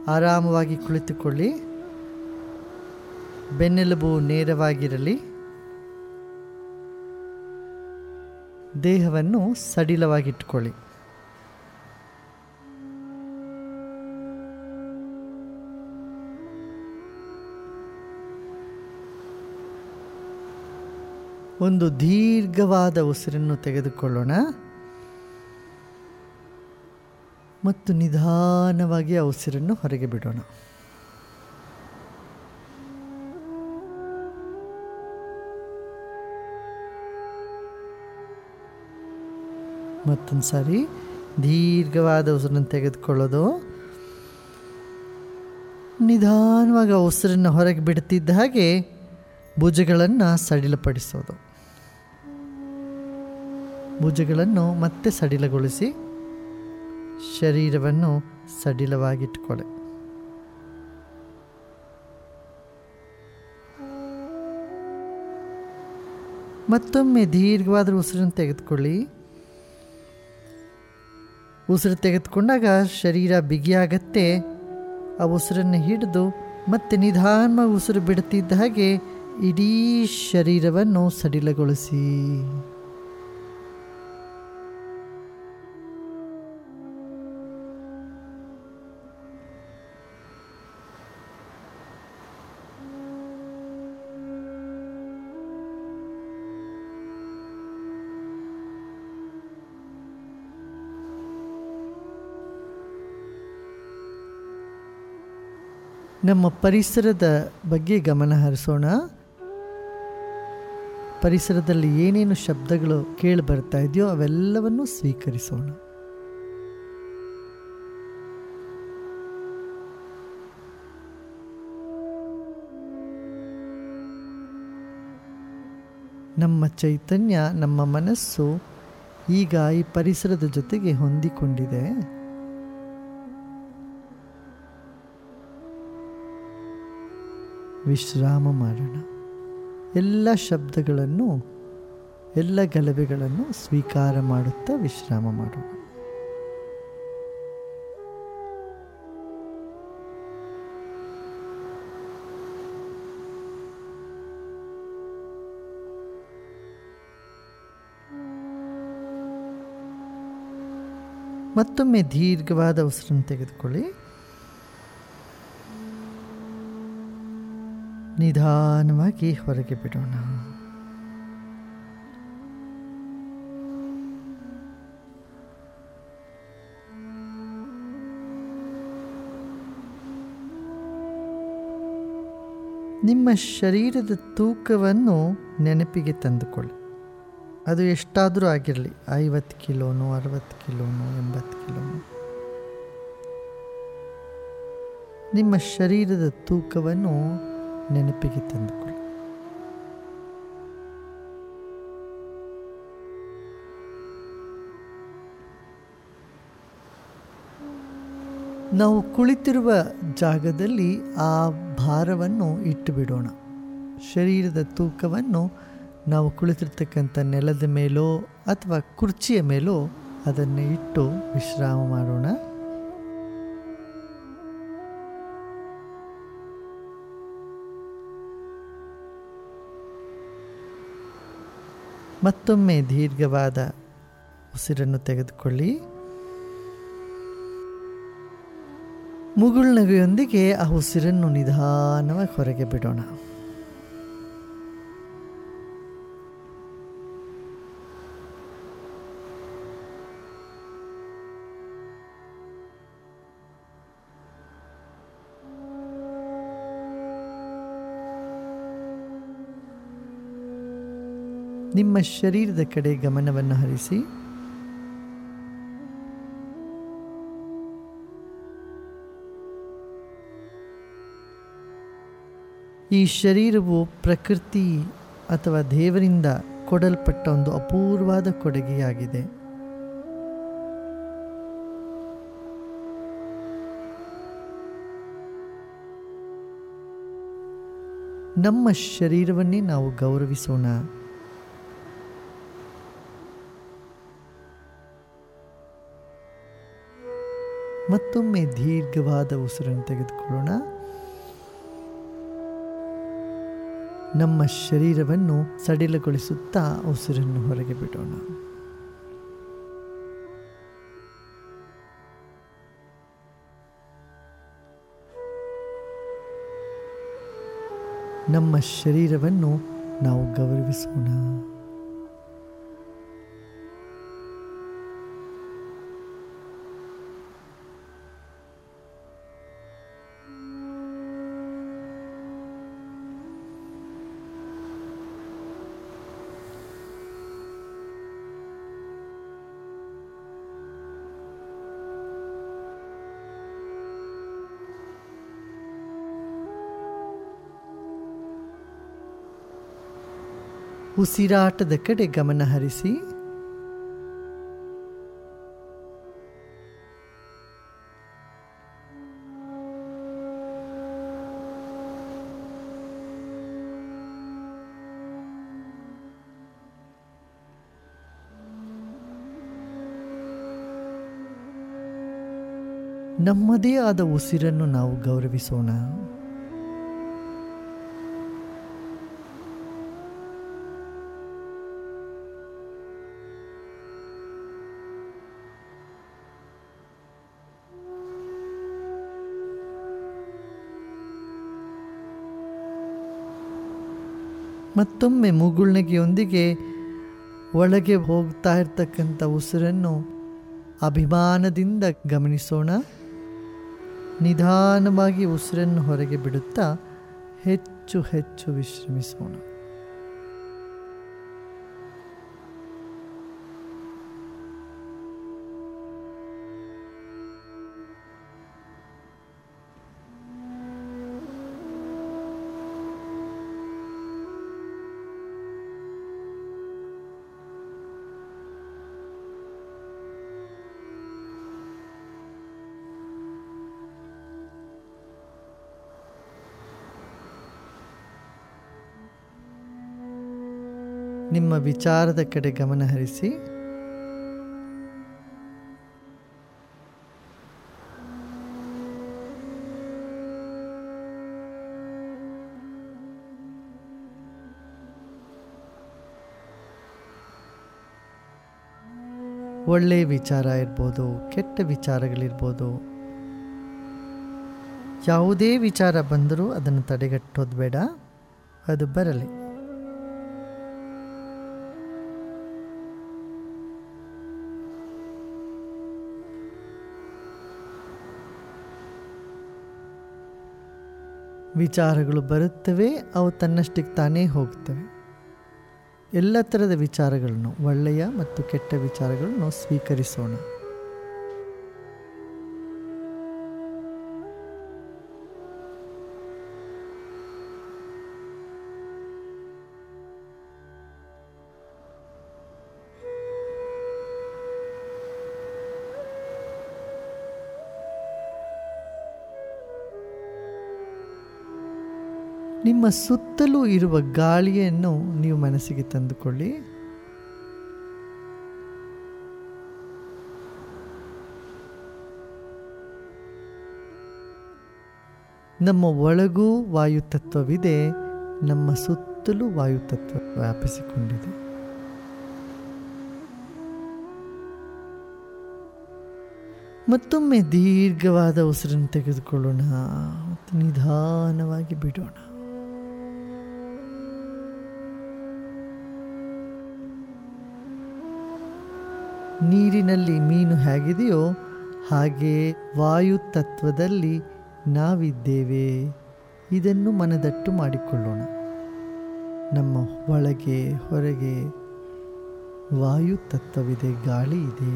ಆರಾಮವಾಗಿ ಕುಳಿತುಕೊಳ್ಳಿ. ಬೆನ್ನೆಲುಬು ನೇರವಾಗಿರಲಿ. ದೇಹವನ್ನು ಸಡಿಲವಾಗಿಟ್ಟುಕೊಳ್ಳಿ. ಒಂದು ದೀರ್ಘವಾದ ಉಸಿರನ್ನು ತೆಗೆದುಕೊಳ್ಳೋಣ ಮತ್ತು ನಿಧಾನವಾಗಿ ಆ ಉಸಿರನ್ನು ಹೊರಗೆ ಬಿಡೋಣ. ಮತ್ತೊಂದು ಸಾರಿ ದೀರ್ಘವಾದ ಉಸಿರನ್ನು ತೆಗೆದುಕೊಳ್ಳೋದು, ನಿಧಾನವಾಗಿ ಆ ಉಸಿರನ್ನು ಹೊರಗೆ ಬಿಡ್ತಿದ್ದ ಹಾಗೆ ಭುಜಗಳನ್ನು ಸಡಿಲಪಡಿಸೋದು. ಭುಜಗಳನ್ನು ಮತ್ತೆ ಸಡಿಲಗೊಳಿಸಿ ಶರೀರವನ್ನು ಸಡಿಲವಾಗಿಟ್ಟುಕೊಳ್ಳಿ. ಮತ್ತೊಮ್ಮೆ ದೀರ್ಘವಾದ ಉಸಿರನ್ನು ತೆಗೆದುಕೊಳ್ಳಿ. ಉಸಿರು ತೆಗೆದುಕೊಂಡಾಗ ಶರೀರ ಬಿಗಿಯಾಗತ್ತೆ. ಆ ಉಸಿರನ್ನು ಹಿಡಿದು ಮತ್ತೆ ನಿಧಾನವಾಗಿ ಉಸಿರು ಬಿಡುತ್ತಿದ್ದ ಹಾಗೆ ಇಡೀ ಶರೀರವನ್ನು ಸಡಿಲಗೊಳಿಸಿ. ನಮ್ಮ ಪರಿಸರದ ಬಗ್ಗೆ ಗಮನ ಹರಿಸೋಣ. ಪರಿಸರದಲ್ಲಿ ಏನೇನು ಶಬ್ದಗಳು ಕೇಳಿ ಬರ್ತಾ ಇದೆಯೋ ಅವೆಲ್ಲವನ್ನು ಸ್ವೀಕರಿಸೋಣ. ನಮ್ಮ ಚೈತನ್ಯ, ನಮ್ಮ ಮನಸ್ಸು ಈಗ ಈ ಪರಿಸರದ ಜೊತೆಗೆ ಹೊಂದಿಕೊಂಡಿದೆ. ವಿಶ್ರಾಮ ಮಾಡೋಣ. ಎಲ್ಲ ಶಬ್ದಗಳನ್ನು, ಎಲ್ಲ ಗಲಭೆಗಳನ್ನು ಸ್ವೀಕಾರ ಮಾಡುತ್ತಾ ವಿಶ್ರಾಮ ಮಾಡೋಣ. ಮತ್ತೊಮ್ಮೆ ದೀರ್ಘವಾದ ಉಸಿರನ್ನು ತೆಗೆದುಕೊಳ್ಳಿ. ನಿಧಾನವಾಗಿ ಹೊರಗೆ ಬಿಡೋಣ. ನಿಮ್ಮ ಶರೀರದ ತೂಕವನ್ನು ನೆನಪಿಗೆ ತಂದುಕೊಳ್ಳಿ. ಅದು ಎಷ್ಟಾದರೂ ಆಗಿರಲಿ, 50 ಕಿಲೋನೋ, 60 ಕಿಲೋನೋ, 80 ಕಿಲೋನೋ. ನಿಮ್ಮ ಶರೀರದ ತೂಕವನ್ನು ನೆನಪಿಗೆ ತಂದುಕೊಳ್ಳಿ. ನಾವು ಕುಳಿತಿರುವ ಜಾಗದಲ್ಲಿ ಆ ಭಾರವನ್ನು ಇಟ್ಟು ಬಿಡೋಣ. ಶರೀರದ ತೂಕವನ್ನು ನಾವು ಕುಳಿತಿರ್ತಕ್ಕಂಥ ನೆಲದ ಮೇಲೋ ಅಥವಾ ಕುರ್ಚಿಯ ಮೇಲೋ ಅದನ್ನು ಇಟ್ಟು ವಿಶ್ರಾಮ ಮಾಡೋಣ. ಮತ್ತೊಮ್ಮೆ ದೀರ್ಘವಾದ ಉಸಿರನ್ನು ತೆಗೆದುಕೊಳ್ಳಿ. ಮುಗುಳ್ನಗೆಯೊಂದಿಗೆ ಆ ಉಸಿರನ್ನು ನಿಧಾನವಾಗಿ ಹೊರಗೆ ಬಿಡೋಣ. ನಿಮ್ಮ ಶರೀರದ ಕಡೆ ಗಮನವನ್ನು ಹರಿಸಿ. ಈ ಶರೀರವು ಪ್ರಕೃತಿ ಅಥವಾ ದೇವರಿಂದ ಕೊಡಲ್ಪಟ್ಟ ಒಂದು ಅಪೂರ್ವವಾದ ಕೊಡುಗೆಯಾಗಿದೆ. ನಮ್ಮ ಶರೀರವನ್ನೇ ನಾವು ಗೌರವಿಸೋಣ. ಮತ್ತೊಮ್ಮೆ ದೀರ್ಘವಾದ ಉಸಿರನ್ನು ತೆಗೆದುಕೊಳ್ಳೋಣ. ನಮ್ಮ ಶರೀರವನ್ನು ಸಡಿಲಗೊಳಿಸುತ್ತಾ ಉಸಿರನ್ನು ಹೊರಗೆ ಬಿಡೋಣ. ನಮ್ಮ ಶರೀರವನ್ನು ನಾವು ಗೌರವಿಸೋಣ. ಉಸಿರಾಟದ ಕಡೆ ಗಮನ ಹರಿಸಿ. ನಮ್ಮದೇ ಆದ ಉಸಿರನ್ನು ನಾವು ಗೌರವಿಸೋಣ. ಮತ್ತೊಮ್ಮೆ ಮುಗುಳ್ನಗೆಯೊಂದಿಗೆ ಒಳಗೆ ಹೋಗ್ತಾ ಇರ್ತಕ್ಕಂಥ ಉಸಿರನ್ನು ಅಭಿಮಾನದಿಂದ ಗಮನಿಸೋಣ. ನಿಧಾನವಾಗಿ ಉಸಿರನ್ನು ಹೊರಗೆ ಬಿಡುತ್ತಾ ಹೆಚ್ಚು ಹೆಚ್ಚು ವಿಶ್ರಮಿಸೋಣ. ನಿಮ್ಮ ವಿಚಾರದ ಕಡೆ ಗಮನ ಹರಿಸಿ. ಒಳ್ಳೆಯ ವಿಚಾರ ಇರ್ಬೋದು, ಕೆಟ್ಟ ವಿಚಾರಗಳಿರ್ಬೋದು, ಯಾವುದೇ ವಿಚಾರ ಬಂದರೂ ಅದನ್ನು ತಡೆಗಟ್ಟೋದು ಬೇಡ, ಅದು ಬರಲಿ. ವಿಚಾರಗಳು ಬರುತ್ತವೆ, ಅವು ತನ್ನಷ್ಟಕ್ಕೆ ತಾನೇ ಹೋಗ್ತವೆ. ಎಲ್ಲ ಥರದ ವಿಚಾರಗಳನ್ನು, ಒಳ್ಳೆಯ ಮತ್ತು ಕೆಟ್ಟ ವಿಚಾರಗಳನ್ನು ಸ್ವೀಕರಿಸೋಣ. ನಿಮ್ಮ ಸುತ್ತಲೂ ಇರುವ ಗಾಳಿಯನ್ನು ನೀವು ಮನಸ್ಸಿಗೆ ತಂದುಕೊಳ್ಳಿ. ನಮ್ಮ ಒಳಗೂ ವಾಯುತತ್ವವಿದೆ, ನಮ್ಮ ಸುತ್ತಲೂ ವಾಯುತತ್ವ ವ್ಯಾಪಿಸಿಕೊಂಡಿದೆ. ಮತ್ತೊಮ್ಮೆ ದೀರ್ಘವಾದ ಉಸಿರನ್ನು ತೆಗೆದುಕೊಳ್ಳೋಣ ಮತ್ತು ನಿಧಾನವಾಗಿ ಬಿಡೋಣ. ನೀರಿನಲ್ಲಿ ಮೀನು ಹೇಗಿದೆಯೋ ಹಾಗೆ ವಾಯು ತತ್ವದಲ್ಲಿ ನಾವಿದ್ದೇವೆ. ಇದನ್ನು ಮನದಟ್ಟು ಮಾಡಿಕೊಳ್ಳೋಣ. ನಮ್ಮ ಒಳಗೆ ಹೊರಗೆ ವಾಯು ತತ್ವವಿದೆ, ಗಾಳಿ ಇದೆ.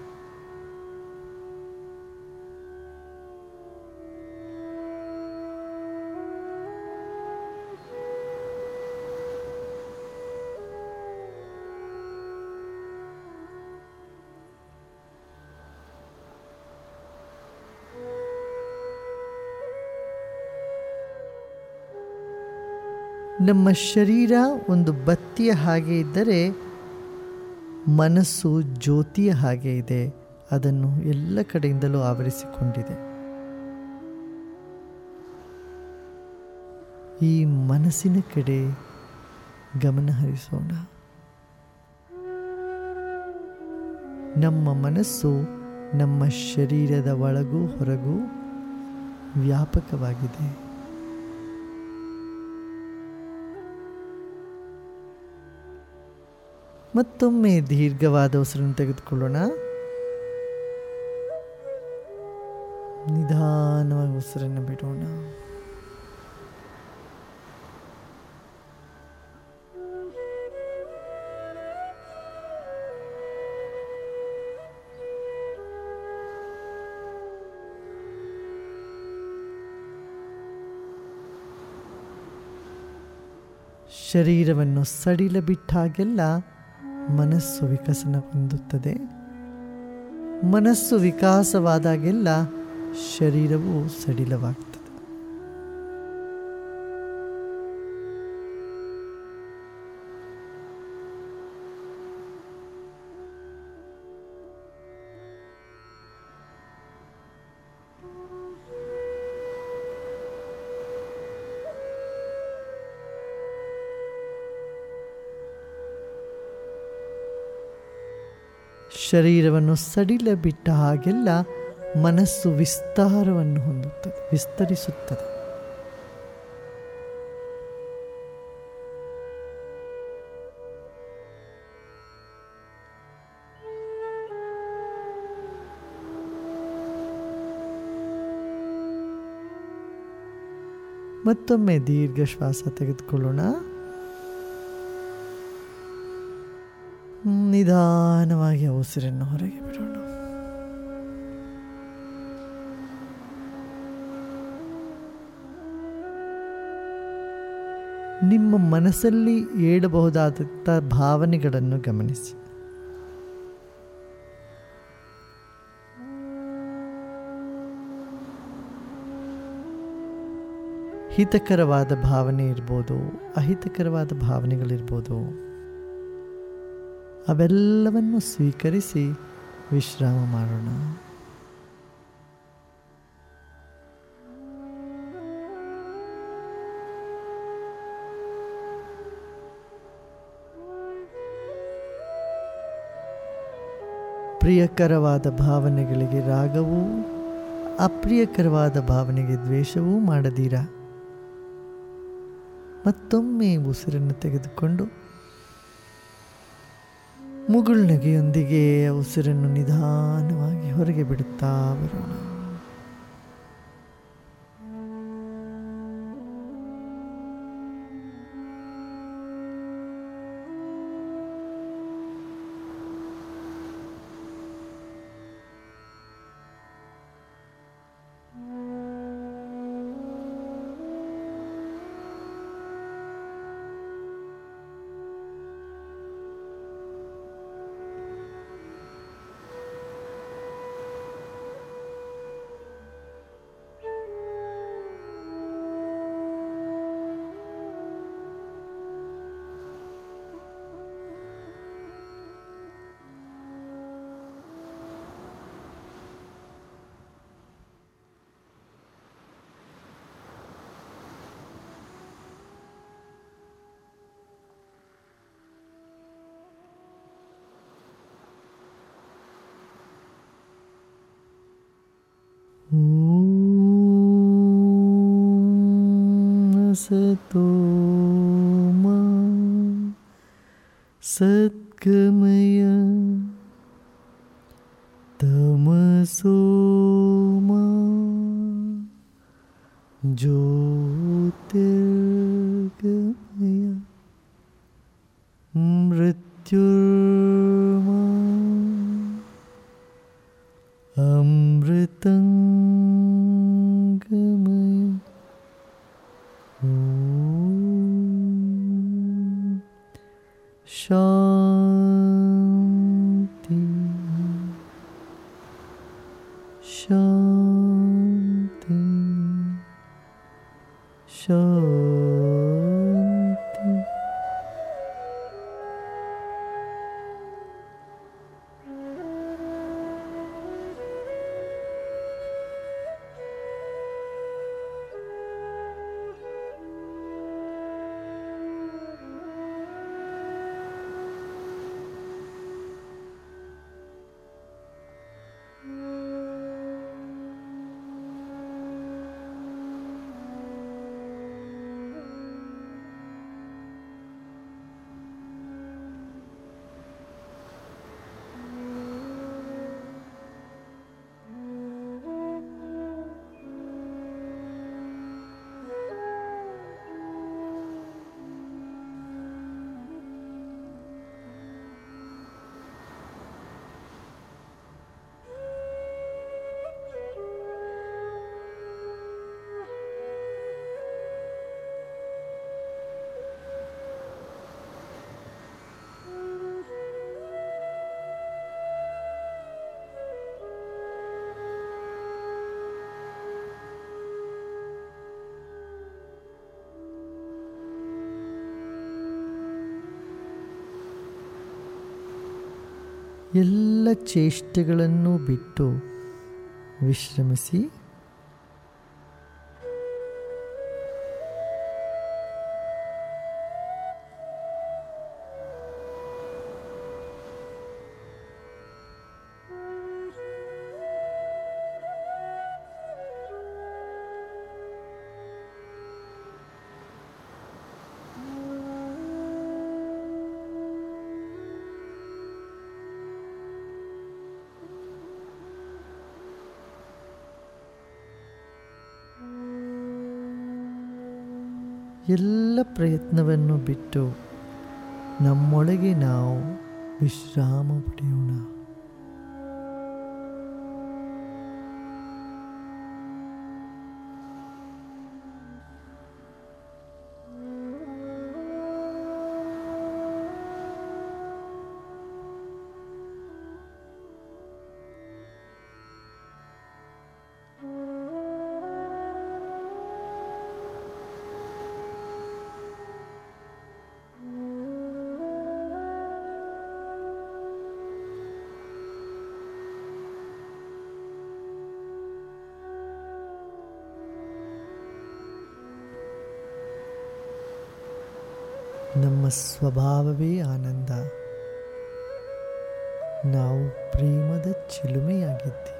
ನಮ್ಮ ಶರೀರ ಒಂದು ಬತ್ತಿಯ ಹಾಗೆ ಇದ್ದರೆ ಮನಸ್ಸು ಜ್ಯೋತಿಯ ಹಾಗೆ ಇದೆ. ಅದನ್ನು ಎಲ್ಲ ಕಡೆಯಿಂದಲೂ ಆವರಿಸಿಕೊಂಡಿದೆ. ಈ ಮನಸ್ಸಿನ ಕಡೆ ಗಮನ ಹರಿಸೋಣ. ನಮ್ಮ ಮನಸ್ಸು ನಮ್ಮ ಶರೀರದ ಒಳಗೂ ಹೊರಗೂ ವ್ಯಾಪಕವಾಗಿದೆ. ಮತ್ತೊಮ್ಮೆ ದೀರ್ಘವಾದ ಉಸಿರನ್ನು ತೆಗೆದುಕೊಳ್ಳೋಣ. ನಿಧಾನವಾಗಿ ಉಸಿರನ್ನು ಬಿಡೋಣ. ಶರೀರವನ್ನು ಸಡಿಲ ಬಿಟ್ಟಾಗೆಲ್ಲ ಮನಸ್ಸು ವಿಕಸನ ಹೊಂದುತ್ತದೆ. ಮನಸ್ಸು ವಿಕಾಸವಾದಾಗೆಲ್ಲ ಶರೀರವು ಸಡಿಲವಾಗ್ತದೆ. ಶರೀರವನ್ನು ಸಡಿಲ ಬಿಟ್ಟ ಹಾಗೆಲ್ಲ ಮನಸ್ಸು ವಿಸ್ತಾರವನ್ನು ಹೊಂದುತ್ತದೆ, ವಿಸ್ತರಿಸುತ್ತದೆ. ಮತ್ತೊಮ್ಮೆ ದೀರ್ಘ ಶ್ವಾಸ ತೆಗೆದುಕೊಳ್ಳೋಣ. ನಿಧಾನವಾಗಿ ಉಸಿರನ್ನು ಹೊರಗೆ ಬಿಡೋಣ. ನಿಮ್ಮ ಮನಸ್ಸಲ್ಲಿ ಏಳಬಹುದಾದಂಥ ಭಾವನೆಗಳನ್ನು ಗಮನಿಸಿ. ಹಿತಕರವಾದ ಭಾವನೆ ಇರ್ಬೋದು, ಅಹಿತಕರವಾದ ಭಾವನೆಗಳಿರ್ಬೋದು. ಅವೆಲ್ಲವನ್ನು ಸ್ವೀಕರಿಸಿ ವಿಶ್ರಾಮ ಮಾಡೋಣ. ಪ್ರಿಯಕರವಾದ ಭಾವನೆಗಳಿಗೆ ರಾಗವೂ, ಅಪ್ರಿಯಕರವಾದ ಭಾವನೆಗೆ ದ್ವೇಷವೂ ಮಾಡದಿರ ಮತ್ತೊಮ್ಮೆ ಉಸಿರನ್ನು ತೆಗೆದುಕೊಂಡು ಮುಗುಳ್ನಗೆಯೊಂದಿಗೆ ಉಸಿರನ್ನು ನಿಧಾನವಾಗಿ ಹೊರಗೆ ಬಿಡುತ್ತಾ ಬರೋಣ. ಸತೋ ಮಾ ಸದ್ಗಮಯ ತಮಸೋ ಮಾ ಜ್ಯೋತಿರ್ಗಮಯ ಮೃತ್ಯುರ್ಮಾ ಅಮೃತಂ ಶಾಂತಿ ಶಾಂತಿ ಶಾಂತಿ. ಎಲ್ಲ ಚೇಷ್ಟೆಗಳನ್ನು ಬಿಟ್ಟು ವಿಶ್ರಮಿಸಿ. ಎಲ್ಲ ಪ್ರಯತ್ನವನ್ನು ಬಿಟ್ಟು ನಮ್ಮೊಳಗೆ ನಾವು ವಿಶ್ರಾಮ ಪಡೆಯೋಣ. ನಮ್ಮ ಸ್ವಭಾವವೇ ಆನಂದ. ನಾವು ಪ್ರೇಮದ ಚಿಲುಮೆಯಾಗಿದ್ದೀವಿ.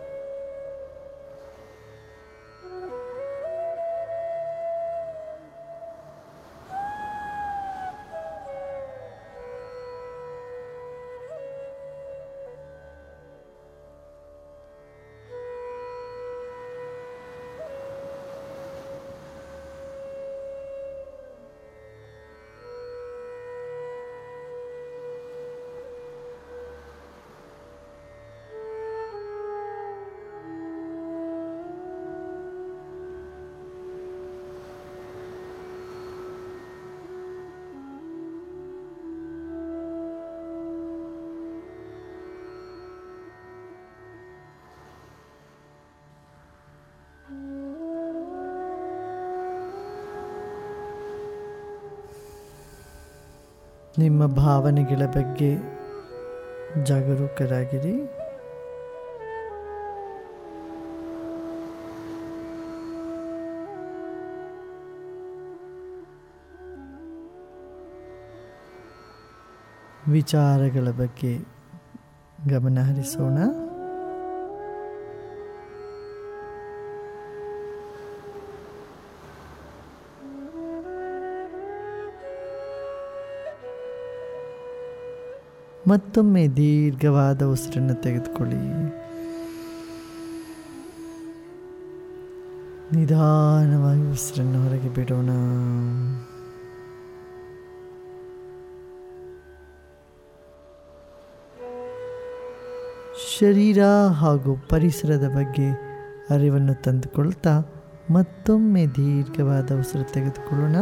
ನಿಮ್ಮ ಭಾವನೆಗಳ ಬಗ್ಗೆ ಜಾಗರೂಕರಾಗಿರಿ. ವಿಚಾರಗಳ ಬಗ್ಗೆ ಗಮನ ಹರಿಸೋಣ. ಮತ್ತೊಮ್ಮೆ ದೀರ್ಘವಾದ ಉಸಿರನ್ನು ತೆಗೆದುಕೊಳ್ಳಿ. ನಿಧಾನವಾಗಿ ಉಸಿರನ್ನು ಹೊರಗೆ ಬಿಡೋಣ. ಶರೀರ ಹಾಗೂ ಪರಿಸರದ ಬಗ್ಗೆ ಅರಿವನ್ನು ತಂದುಕೊಳ್ತಾ ಮತ್ತೊಮ್ಮೆ ದೀರ್ಘವಾದ ಉಸಿರು ತೆಗೆದುಕೊಳ್ಳೋಣ.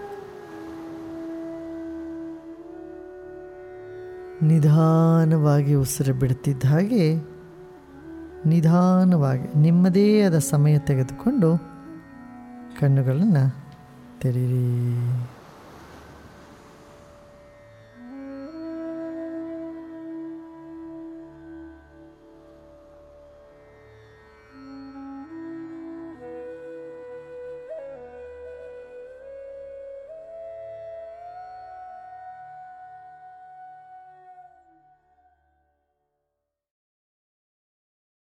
ನಿಧಾನವಾಗಿ ಉಸಿರು ಬಿಡುತ್ತಿದ್ದ ಹಾಗೆ ನಿಧಾನವಾಗಿ ನಿಮ್ಮದೇ ಆದ ಸಮಯ ತೆಗೆದುಕೊಂಡು ಕಣ್ಣುಗಳನ್ನು ತೆರೀರಿ.